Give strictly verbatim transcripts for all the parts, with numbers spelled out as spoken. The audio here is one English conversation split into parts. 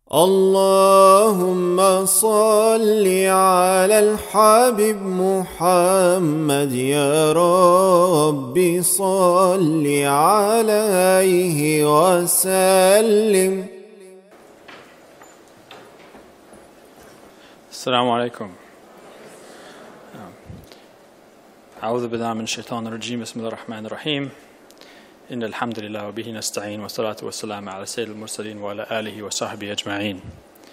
اللهم صل على الحبيب محمد يا رب صل عليه وسلم. السلام عليكم. أعوذ بالله من الشيطان الرجيم. بسم الله الرحمن الرحيم. إن الحمد لله وبه نستعين والصلاة والسلام على سيد المرسلين وعلى آله وصحبه أجمعين.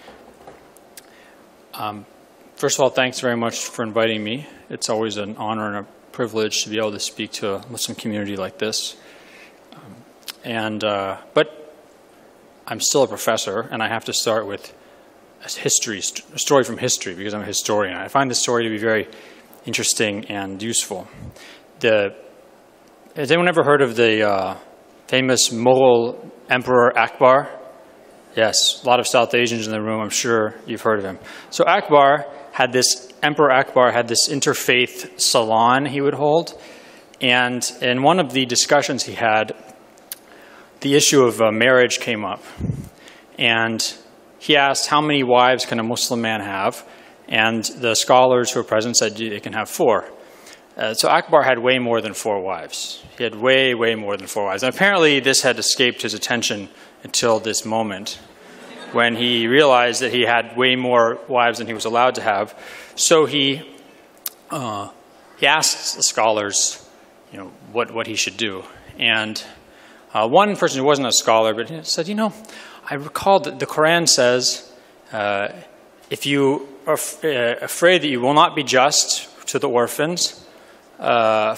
Um, first of all, thanks very much for inviting me. It's always an honor and a privilege to be able to speak to a Muslim community like this. Um, and uh, but I'm still a professor, and I have to start with a history, a story from history, because I'm a historian. I find this story to be very interesting and useful. The Has anyone ever heard of the uh, famous Mughal Emperor Akbar? Yes, a lot of South Asians in the room, I'm sure you've heard of him. So Akbar had this, Emperor Akbar had this interfaith salon he would hold. And in one of the discussions he had, the issue of uh, marriage came up. And he asked, how many wives can a Muslim man have? And the scholars who were present said they can have four. Uh, so Akbar had way more than four wives. He had way, way more than four wives. And apparently this had escaped his attention until this moment, when he realized that he had way more wives than he was allowed to have. So he, uh, he asked the scholars, you know, what, what he should do. And uh, one person who wasn't a scholar, but he said, you know, I recall that the Quran says, uh, if you are f uh, afraid that you will not be just to the orphans, Uh,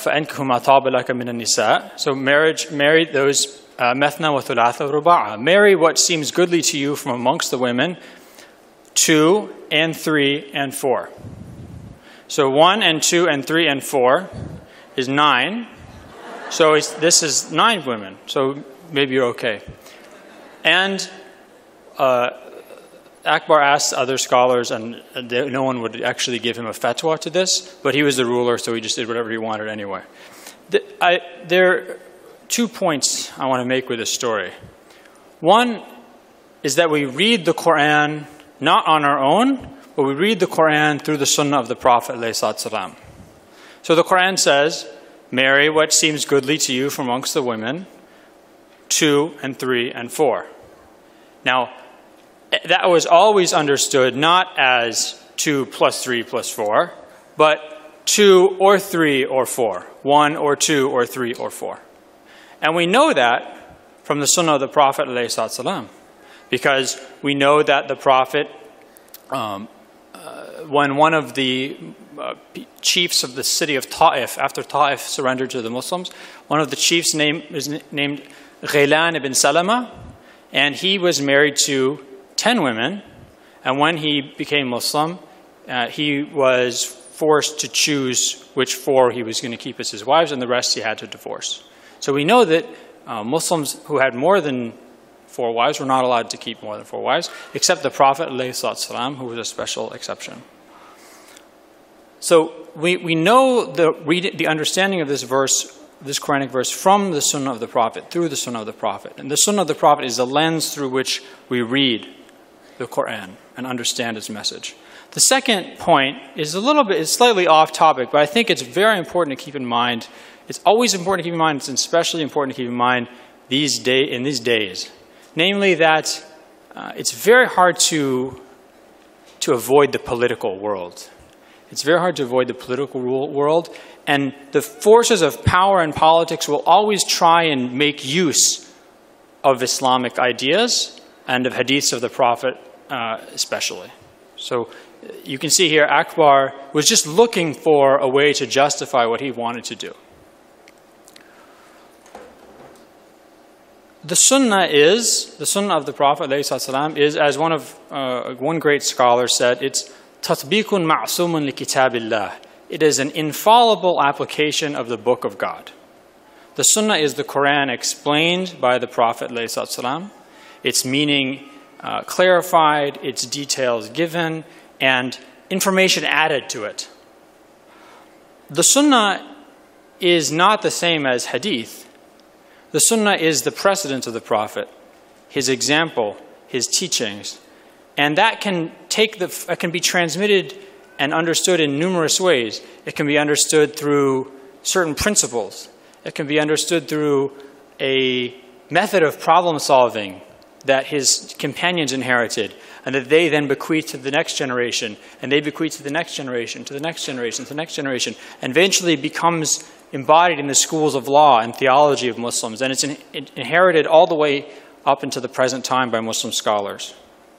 so marriage, marry those methna wa thulatha wa ruba'a. Marry what seems goodly to you from amongst the women, two and three and four. So one and two and three and four is nine. So it's, this is nine women. So maybe you're okay. And uh, Akbar asked other scholars, and they, no one would actually give him a fatwa to this, but he was the ruler, so he just did whatever he wanted anyway. The, I, there are two points I want to make with this story. One is that we read the Quran not on our own, but we read the Quran through the Sunnah of the Prophet ﷺ. So the Quran says, marry what seems goodly to you from amongst the women, two and three and four. Now, that was always understood not as two plus three plus four, but two or three or four, one or two or three or four. And we know that from the Sunnah of the Prophet ﷺ, because we know that the Prophet, um, uh, when one of the uh, chiefs of the city of Ta'if, after Ta'if surrendered to the Muslims, one of the chiefs name, is named Ghailan ibn Salama, and he was married to ten women, and when he became Muslim, uh, he was forced to choose which four he was going to keep as his wives, and the rest he had to divorce. So we know that uh, Muslims who had more than four wives were not allowed to keep more than four wives, except the Prophet ﷺ, who was a special exception. So we, we know the, read, the understanding of this verse, this Quranic verse, from the Sunnah of the Prophet, through the Sunnah of the Prophet. And the Sunnah of the Prophet is the lens through which we read the Quran and understand its message. The second point is a little bit, it's slightly off topic, but I think it's very important to keep in mind. It's always important to keep in mind, it's especially important to keep in mind these day, in these days. Namely that uh, it's very hard to, to avoid the political world. It's very hard to avoid the political world, and the forces of power and politics will always try and make use of Islamic ideas and of hadiths of the Prophet uh, especially. So you can see here Akbar was just looking for a way to justify what he wanted to do. The Sunnah is, the Sunnah of the Prophet ﷺ is, as one of uh, one great scholar said, it's tatbiqun ma'sumun li kitabillah. It is an infallible application of the Book of God. The Sunnah is the Quran explained by the Prophet ﷺ, its meaning uh, clarified, its details given, and information added to it. The Sunnah is not the same as Hadith. The Sunnah is the precedent of the Prophet, his example, his teachings. And that can take the, it can be transmitted and understood in numerous ways. It can be understood through certain principles. It can be understood through a method of problem solving that his companions inherited, and that they then bequeath to the next generation, and they bequeath to the next generation, to the next generation, to the next generation, and eventually becomes embodied in the schools of law and theology of Muslims. And it's in, it inherited all the way up into the present time by Muslim scholars.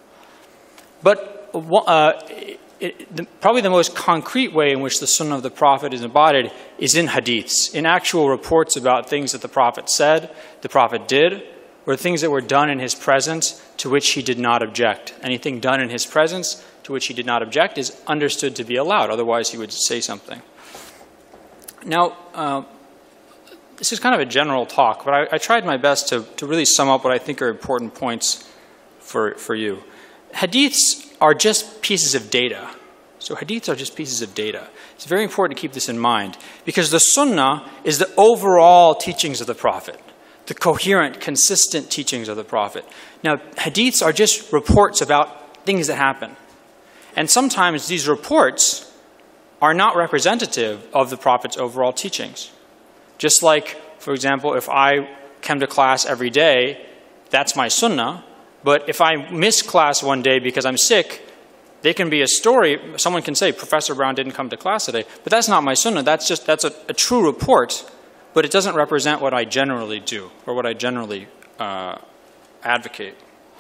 But uh, it, the, probably the most concrete way in which the Sunnah of the Prophet is embodied is in hadiths, in actual reports about things that the Prophet said, the Prophet did, or things that were done in his presence to which he did not object. Anything done in his presence to which he did not object is understood to be allowed, otherwise he would say something. Now, uh, this is kind of a general talk, but I, I tried my best to, to really sum up what I think are important points for, for you. Hadiths are just pieces of data. So hadiths are just pieces of data. It's very important to keep this in mind, because the Sunnah is the overall teachings of the Prophet, the coherent, consistent teachings of the Prophet. Now, hadiths are just reports about things that happen. And sometimes these reports are not representative of the Prophet's overall teachings. Just like, for example, if I come to class every day, that's my sunnah. But if I miss class one day because I'm sick, there can be a story. Someone can say, Professor Brown didn't come to class today. But that's not my sunnah. That's just, that's a, a true report. But it doesn't represent what I generally do or what I generally uh, advocate.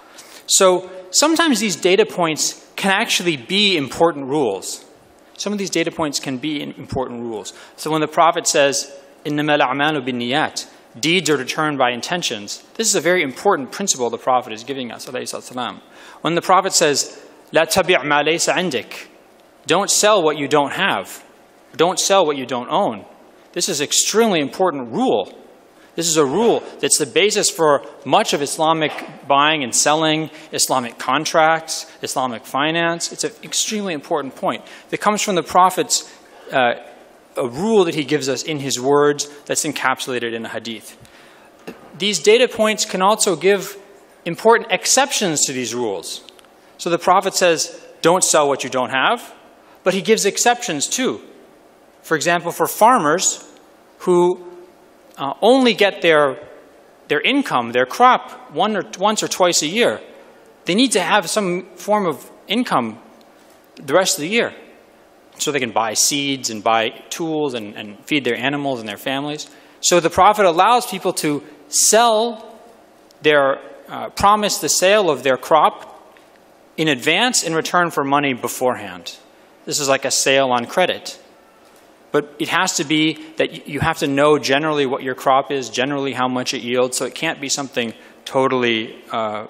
So sometimes these data points can actually be important rules. Some of these data points can be important rules. So when the Prophet says, إِنَّمَا الْأَعْمَالُ بِالنِّيَّاتِ, deeds are determined by intentions, this is a very important principle the Prophet is giving us, alayhi salam. When the Prophet says, لَا تَبِعْ مَا لَيْسَ عِنْدِكَ, don't sell what you don't have. Don't sell what you don't own. This is an extremely important rule. This is a rule that's the basis for much of Islamic buying and selling, Islamic contracts, Islamic finance. It's an extremely important point that comes from the Prophet's uh, a rule that he gives us in his words that's encapsulated in a hadith. These data points can also give important exceptions to these rules. So the Prophet says, don't sell what you don't have, but he gives exceptions too. For example, for farmers who uh, only get their, their income, their crop, one or, once or twice a year, they need to have some form of income the rest of the year so they can buy seeds and buy tools and, and feed their animals and their families. So the Prophet allows people to sell their, uh, promise the sale of their crop in advance in return for money beforehand. This is like a sale on credit. But it has to be that you have to know generally what your crop is, generally how much it yields, so it can't be something totally, uh,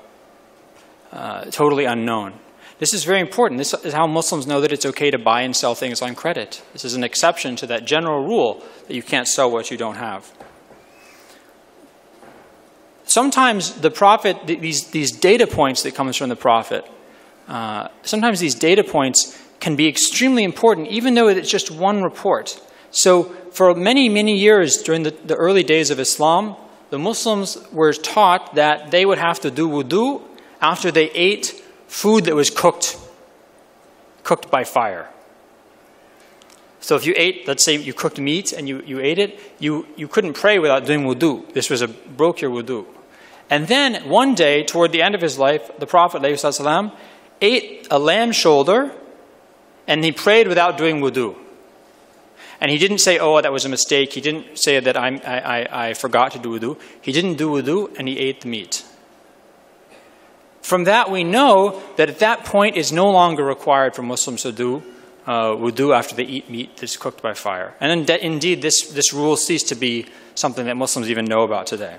uh, totally unknown. This is very important. This is how Muslims know that it's okay to buy and sell things on credit. This is an exception to that general rule that you can't sell what you don't have. Sometimes the Prophet, these, these data points that comes from the Prophet, uh, sometimes these data points can be extremely important, even though it's just one report. So for many, many years during the, the early days of Islam, the Muslims were taught that they would have to do wudu after they ate food that was cooked, cooked by fire. So if you ate, let's say you cooked meat and you, you ate it, you, you couldn't pray without doing wudu. This was a, broke your wudu. And then one day, toward the end of his life, the Prophet ﷺ ate a lamb shoulder and he prayed without doing wudu. And he didn't say, oh, that was a mistake. He didn't say that I, I, I forgot to do wudu. He didn't do wudu and he ate the meat. From that we know that at that point it's no longer required for Muslims to do uh, wudu after they eat meat that's cooked by fire. And in indeed this, this rule ceased to be something that Muslims even know about today.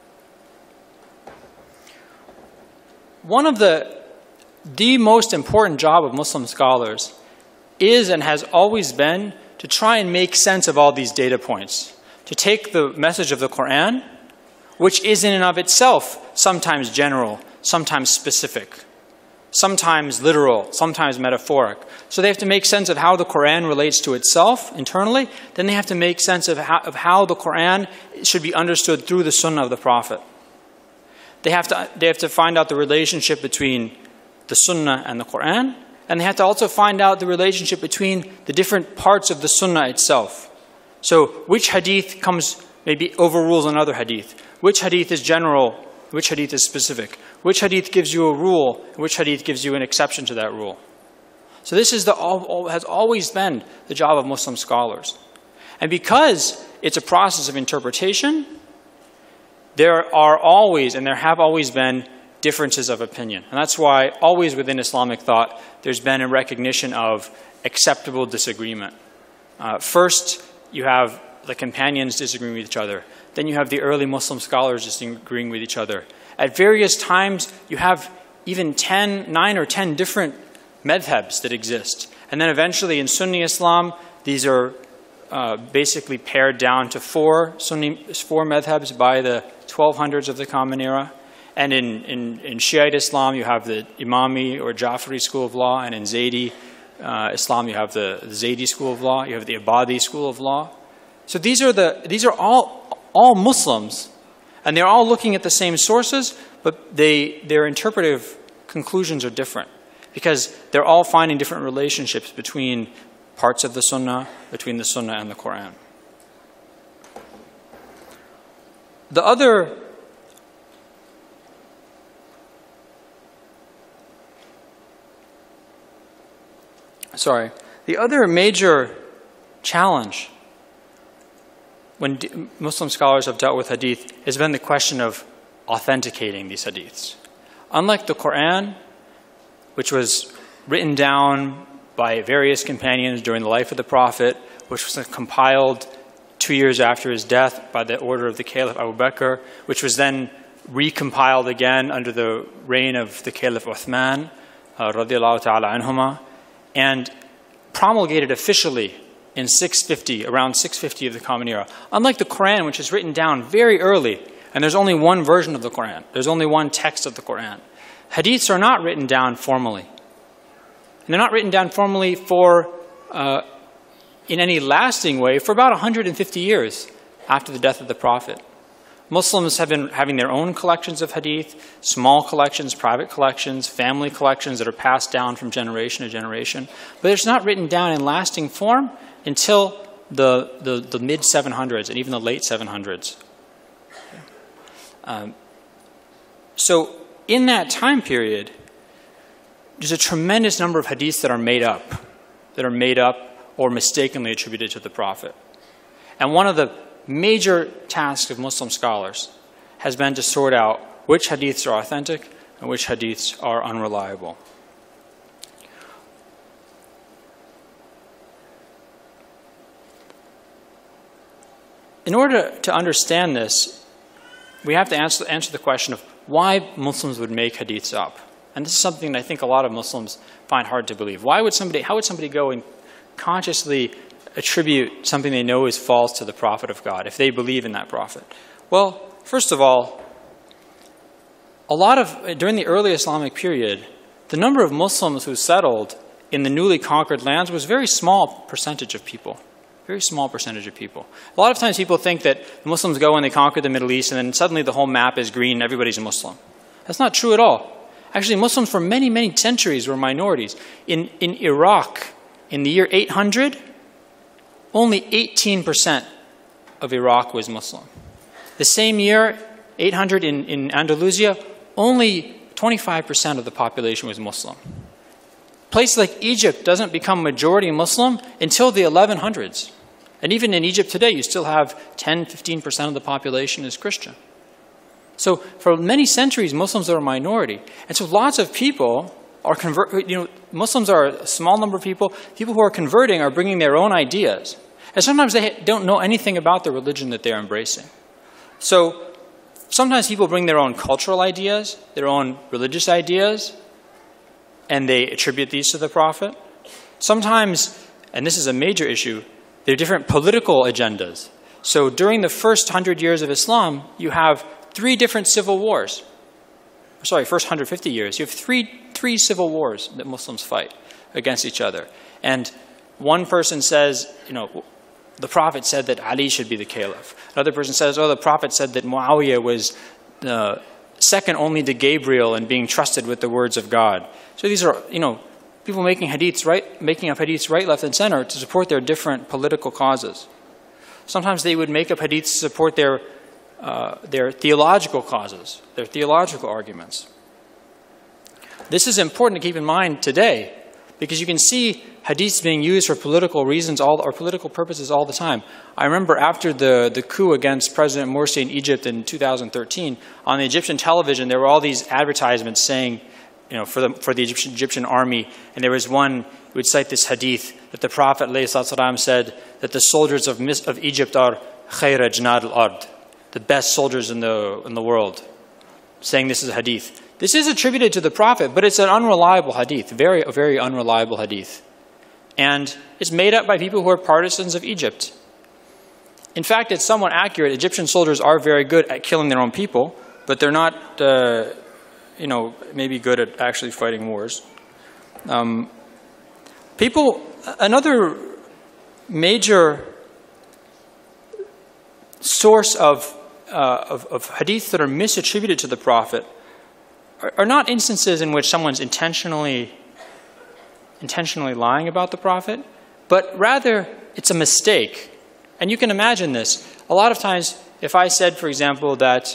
One of the, the most important job of Muslim scholars is and has always been to try and make sense of all these data points. To take the message of the Quran, which is in and of itself sometimes general, sometimes specific, sometimes literal, sometimes metaphoric. So they have to make sense of how the Quran relates to itself internally. Then they have to make sense of how, of how the Quran should be understood through the Sunnah of the Prophet. They have to, they have to find out the relationship between the Sunnah and the Quran, and they had to also find out the relationship between the different parts of the Sunnah itself. So which hadith comes, maybe overrules another hadith? Which hadith is general? Which hadith is specific? Which hadith gives you a rule? Which hadith gives you an exception to that rule? So this is the, has always been the job of Muslim scholars. And because it's a process of interpretation, there are always, and there have always been, differences of opinion. And that's why always within Islamic thought, there's been a recognition of acceptable disagreement. Uh, first, you have the companions disagreeing with each other. Then you have the early Muslim scholars disagreeing with each other. At various times, you have even ten, nine or ten different madhabs that exist. And then eventually in Sunni Islam, these are uh, basically pared down to four Sunni, four madhabs by the twelve hundreds of the Common Era. And in, in, in Shiite Islam, you have the Imami or Jafari school of law. And in Zaydi uh, Islam, you have the, the Zaydi school of law. You have the Ibadi school of law. So these are, the, these are all, all Muslims. And they're all looking at the same sources, but they, their interpretive conclusions are different. Because they're all finding different relationships between parts of the Sunnah, between the Sunnah and the Quran. The other sorry, the other major challenge when Muslim scholars have dealt with hadith has been the question of authenticating these hadiths. Unlike the Quran, which was written down by various companions during the life of the Prophet, which was compiled two years after his death by the order of the Caliph Abu Bakr, which was then recompiled again under the reign of the Caliph Uthman, uh, radiallahu ta'ala anhuma, and promulgated officially in six fifty, around six fifty of the Common Era. Unlike the Quran, which is written down very early, and there's only one version of the Quran, there's only one text of the Quran. Hadiths are not written down formally. And they're not written down formally for, uh, in any lasting way, for about one hundred fifty years after the death of the Prophet. Muslims have been having their own collections of hadith, small collections, private collections, family collections that are passed down from generation to generation. But it's not written down in lasting form until the, the, the mid seven hundreds and even the late seven hundreds. Um, so in that time period, there's a tremendous number of hadiths that are made up, that are made up or mistakenly attributed to the Prophet. And one of the major tasks of Muslim scholars has been to sort out which hadiths are authentic and which hadiths are unreliable. In order to understand this, we have to answer, answer the question of why Muslims would make hadiths up. And this is something that I think a lot of Muslims find hard to believe. Why would somebody, how would somebody go and consciously attribute something they know is false to the Prophet of God if they believe in that Prophet? Well, first of all, a lot of, during the early Islamic period, the number of Muslims who settled in the newly conquered lands was a very small percentage of people. Very small percentage of people. A lot of times people think that Muslims go and they conquer the Middle East and then suddenly the whole map is green and everybody's a Muslim. That's not true at all. Actually, Muslims for many, many centuries were minorities. In, in Iraq, in the year eight hundred, only eighteen percent of Iraq was Muslim. The same year, eight hundred in, in Andalusia, only twenty-five percent of the population was Muslim. A place like Egypt doesn't become majority Muslim until the eleven hundreds. And even in Egypt today, you still have ten, fifteen percent of the population is Christian. So for many centuries, Muslims are a minority. And so lots of people are convert. You know, Muslims are a small number of people. People who are converting are bringing their own ideas. And sometimes they don't know anything about the religion that they're embracing. So sometimes people bring their own cultural ideas, their own religious ideas, and they attribute these to the Prophet. Sometimes, and this is a major issue, there are different political agendas. So during the first hundred years of Islam, you have three different civil wars. Sorry, first one hundred fifty years. You have three, three civil wars that Muslims fight against each other. And one person says, you know, the Prophet said that Ali should be the caliph. Another person says, oh, the Prophet said that Muawiyah was uh, second only to Gabriel in being trusted with the words of God. So these are, you know, people making hadiths right, making up hadiths right, left, and center to support their different political causes. Sometimes they would make up hadiths to support their uh, their theological causes, their theological arguments. This is important to keep in mind today, because you can see hadiths being used for political reasons all, or political purposes all the time. I remember after the, the coup against President Morsi in Egypt in two thousand thirteen, on the Egyptian television, there were all these advertisements saying, you know, for the, for the Egyptian, Egyptian army, and there was one who would cite this hadith that the Prophet ﷺ said that the soldiers of, of Egypt are khayra jnad al-ard, the best soldiers in the, in the world, saying this is a hadith. This is attributed to the Prophet, but it's an unreliable hadith, very, very unreliable hadith. And it's made up by people who are partisans of Egypt. In fact, it's somewhat accurate. Egyptian soldiers are very good at killing their own people, but they're not, uh, you know, maybe good at actually fighting wars. Um, people, another major source of, uh, of, of hadiths that are misattributed to the Prophet are not instances in which someone's intentionally intentionally lying about the Prophet, but rather it's a mistake. And you can imagine this. A lot of times, if I said, for example, that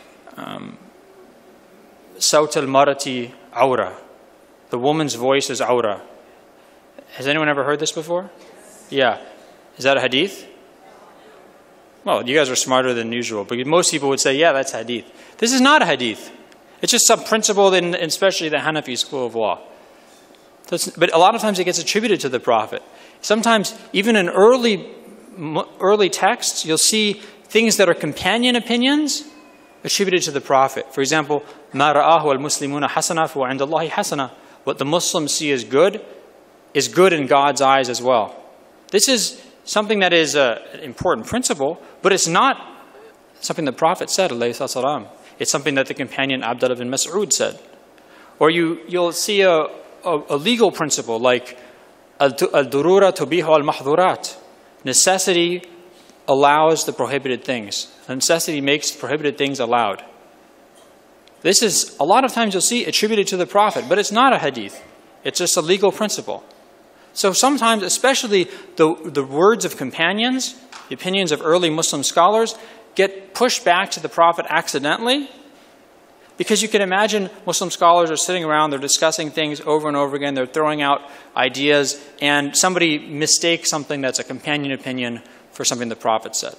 Sawt al-marati awra, the woman's voice is awra. Has anyone ever heard this before? Yeah. Is that a hadith? Well, you guys are smarter than usual, but most people would say, yeah, that's hadith. This is not a hadith. It's just some principle in especially the Hanafi school of law. So it's, but a lot of times it gets attributed to the Prophet. Sometimes, even in early, early texts, you'll see things that are companion opinions attributed to the Prophet. For example, مَا رَآهُ الْمُسْلِمُونَ حَسَنًا فَوَعِنْدَ اللَّهِ حَسَنًا. What the Muslims see as good is good in God's eyes as well. This is something that is an important principle, but it's not something the Prophet said, alayhi salam. It's something that the companion Abdullah bin Mas'ud said. Or you, you'll see a, a, a legal principle like al-durura tubihu al-mahdhurat. Necessity allows the prohibited things. Necessity makes prohibited things allowed. This is, a lot of times you'll see attributed to the Prophet, but it's not a hadith. It's just a legal principle. So sometimes, especially the, the words of companions, the opinions of early Muslim scholars, get pushed back to the Prophet accidentally, because you can imagine Muslim scholars are sitting around, they're discussing things over and over again, they're throwing out ideas, and somebody mistakes something that's a companion opinion for something the Prophet said.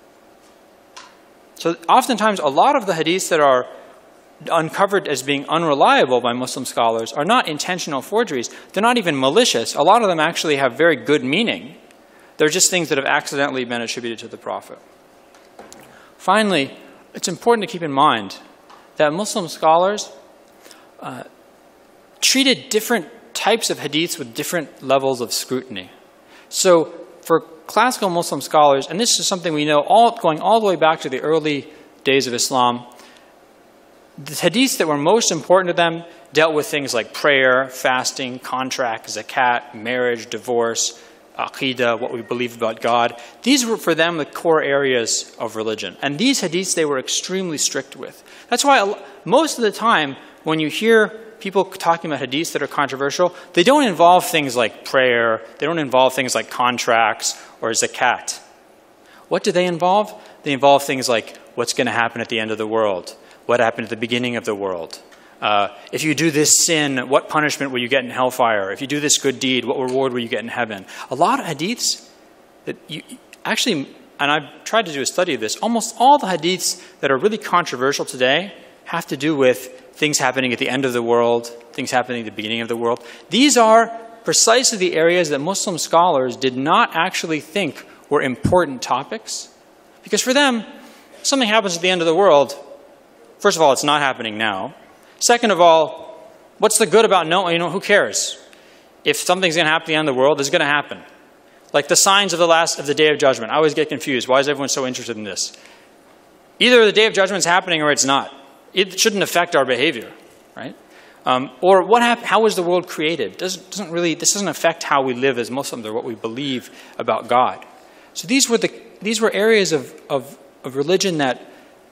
So oftentimes, a lot of the hadiths that are uncovered as being unreliable by Muslim scholars are not intentional forgeries. They're not even malicious. A lot of them actually have very good meaning. They're just things that have accidentally been attributed to the Prophet. Finally, it's important to keep in mind that Muslim scholars uh, treated different types of hadiths with different levels of scrutiny. So for classical Muslim scholars, and this is something we know all, going all the way back to the early days of Islam, the hadiths that were most important to them dealt with things like prayer, fasting, contract, zakat, marriage, divorce, aqidah, what we believe about God. These were for them the core areas of religion. And these hadiths they were extremely strict with. That's why most of the time when you hear people talking about hadiths that are controversial, they don't involve things like prayer, they don't involve things like contracts or zakat. What do they involve? They involve things like what's going to happen at the end of the world, what happened at the beginning of the world. Uh, if you do this sin, what punishment will you get in hellfire? If you do this good deed, what reward will you get in heaven? A lot of hadiths that you actually, and I've tried to do a study of this, almost all the hadiths that are really controversial today have to do with things happening at the end of the world, things happening at the beginning of the world. These are precisely the areas that Muslim scholars did not actually think were important topics. Because for them, something happens at the end of the world. First of all, it's not happening now. Second of all, what's the good about knowing, you know, who cares? If something's going to happen at the end of the world, it's going to happen. Like the signs of the last of the Day of Judgment. I always get confused. Why is everyone so interested in this? Either the Day of Judgment is happening or it's not. It shouldn't affect our behavior, right? Um, or what hap- how was the world created? Doesn't, doesn't really, this doesn't affect how we live as Muslims or what we believe about God. So these were, the, these were areas of, of, of religion that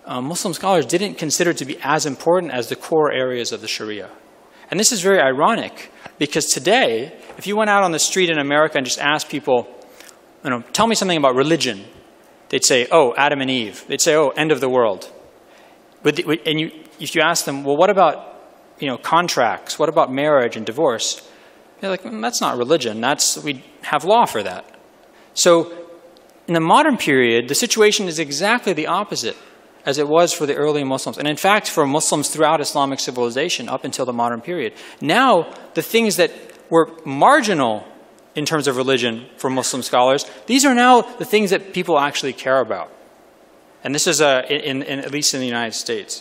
uh, Muslim scholars didn't consider to be as important as the core areas of the Sharia. And this is very ironic, because today, if you went out on the street in America and just asked people, you know, tell me something about religion, they'd say, oh, Adam and Eve. They'd say, oh, end of the world. But the, and you, if you ask them, well, what about, you know, contracts? What about marriage and divorce? They're like, mm, that's not religion. That's, we have law for that. So in the modern period, the situation is exactly the opposite as it was for the early Muslims. And in fact, for Muslims throughout Islamic civilization up until the modern period. Now, the things that were marginal in terms of religion for Muslim scholars, these are now the things that people actually care about. And this is uh, in, in, at least in the United States.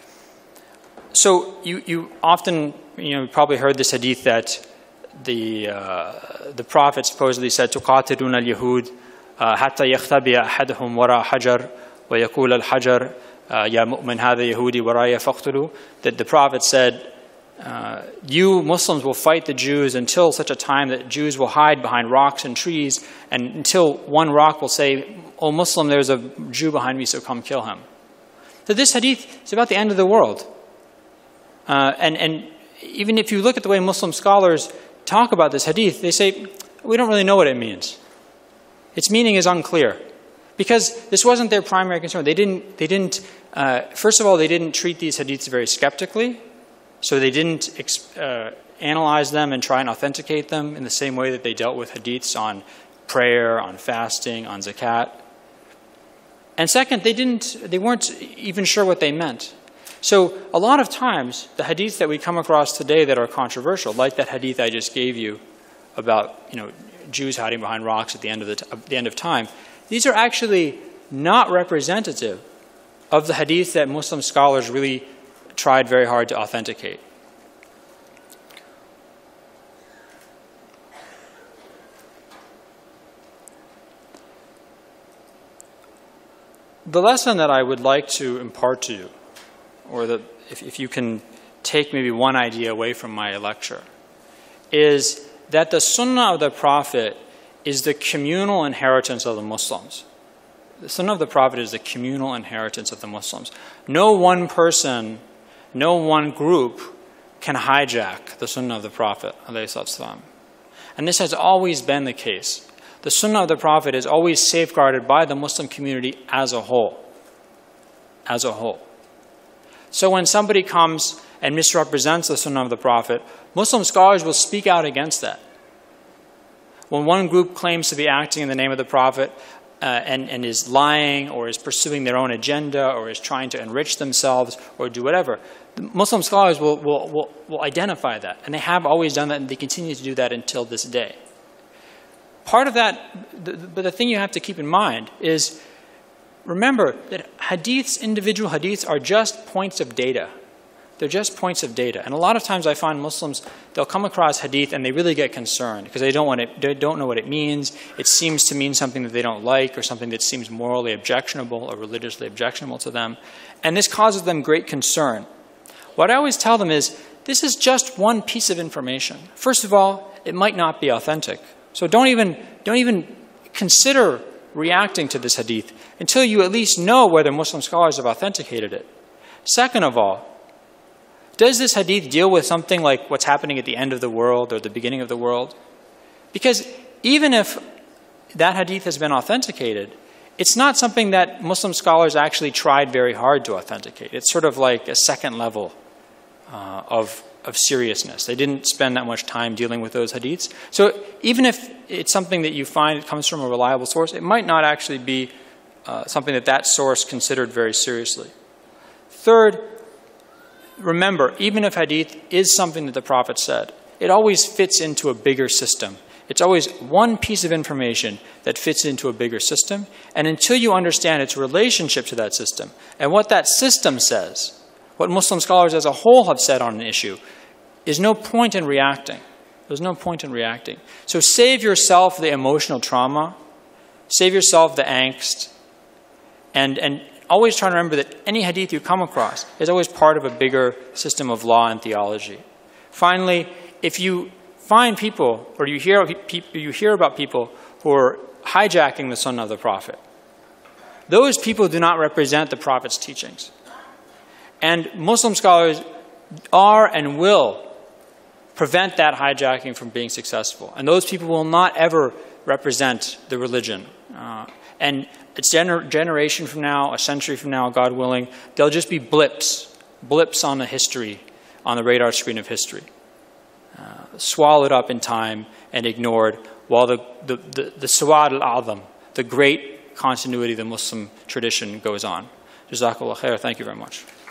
So you, you often, you know, you probably heard this hadith that the, uh, the Prophet supposedly said, تُقَاتِلُونَ الْيَهُودِ حَتَّى يَخْتَبِيَ أَحَدُهُم وَرَاءَ حَجَرٍ وَيَقُولَ الْحَجَرُ يَا مُؤْمِنْ هَذَا يَهُودِي وَرَايَ فَاقْتُلُوا. That the Prophet said, Uh, you Muslims will fight the Jews until such a time that Jews will hide behind rocks and trees, and until one rock will say, oh Muslim, there's a Jew behind me, so come kill him. So this hadith is about the end of the world. Uh, and, and even if you look at the way Muslim scholars talk about this hadith, they say, we don't really know what it means. Its meaning is unclear. Because this wasn't their primary concern. They didn't, they didn't uh, first of all, they didn't treat these hadiths very skeptically. So they didn't uh, analyze them and try and authenticate them in the same way that they dealt with hadiths on prayer, on fasting, on zakat. And second, they didn't, they weren't even sure what they meant. So a lot of times, the hadiths that we come across today that are controversial, like that hadith I just gave you about, you know, Jews hiding behind rocks at the end of the, t at the end of time, these are actually not representative of the hadith that Muslim scholars really tried very hard to authenticate. The lesson that I would like to impart to you, or the, if, if you can take maybe one idea away from my lecture, is that the Sunnah of the Prophet is the communal inheritance of the Muslims. The Sunnah of the Prophet is the communal inheritance of the Muslims. No one person, no one group can hijack the Sunnah of the Prophet ﷺ. And this has always been the case. The Sunnah of the Prophet is always safeguarded by the Muslim community as a whole. As a whole. So when somebody comes and misrepresents the Sunnah of the Prophet, Muslim scholars will speak out against that. When one group claims to be acting in the name of the Prophet uh, and, and is lying or is pursuing their own agenda or is trying to enrich themselves or do whatever, the Muslim scholars will, will, will, will identify that. And they have always done that, and they continue to do that until this day. Part of that, but the thing you have to keep in mind is, remember that hadiths, individual hadiths, are just points of data. They're just points of data. And a lot of times I find Muslims, they'll come across hadith and they really get concerned because they don't want it, they don't know what it means. It seems to mean something that they don't like or something that seems morally objectionable or religiously objectionable to them. And this causes them great concern. What I always tell them is, this is just one piece of information. First of all, it might not be authentic. So don't even, don't even consider reacting to this hadith until you at least know whether Muslim scholars have authenticated it. Second of all, does this hadith deal with something like what's happening at the end of the world or the beginning of the world? Because even if that hadith has been authenticated, it's not something that Muslim scholars actually tried very hard to authenticate. It's sort of like a second level uh, of, of seriousness. They didn't spend that much time dealing with those hadiths. So even if it's something that you find it comes from a reliable source, it might not actually be uh, something that that source considered very seriously. Third, remember, even if hadith is something that the Prophet said, it always fits into a bigger system. It's always one piece of information that fits into a bigger system. And until you understand its relationship to that system and what that system says, what Muslim scholars as a whole have said on an issue, is no point in reacting. There's no point in reacting. So save yourself the emotional trauma, save yourself the angst, and, and always try to remember that any hadith you come across is always part of a bigger system of law and theology. Finally, if you find people, or you hear, you hear about people who are hijacking the Sunnah of the Prophet, those people do not represent the Prophet's teachings. And Muslim scholars are and will prevent that hijacking from being successful. And those people will not ever represent the religion. Uh, and a gener generation from now, a century from now, God willing, they'll just be blips, blips on the history, on the radar screen of history. Uh, swallowed up in time and ignored while the, the, the, the Sawad al-Azam, the great continuity of the Muslim tradition goes on. Jazakallah khair. Thank you very much.